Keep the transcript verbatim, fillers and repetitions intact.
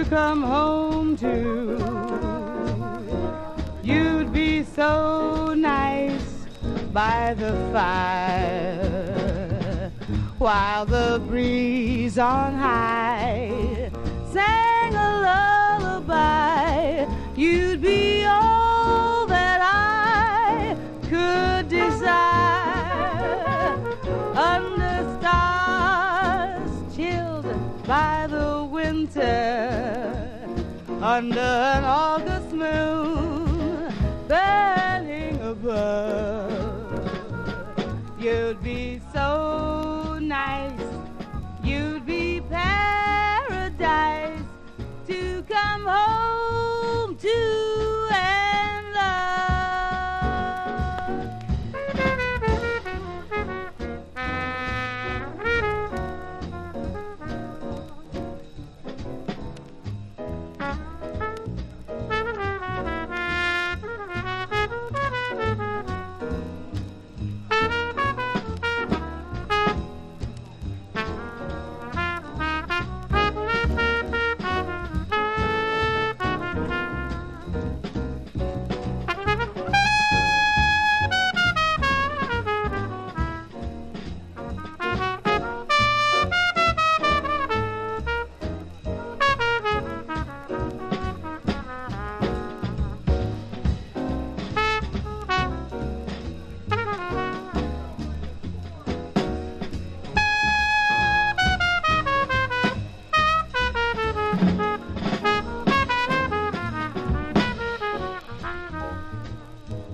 come home to. You'd be so nice by the fire while the breeze on high sang a lullaby. You'd be all that I could desire under stars chilled by the winter, under an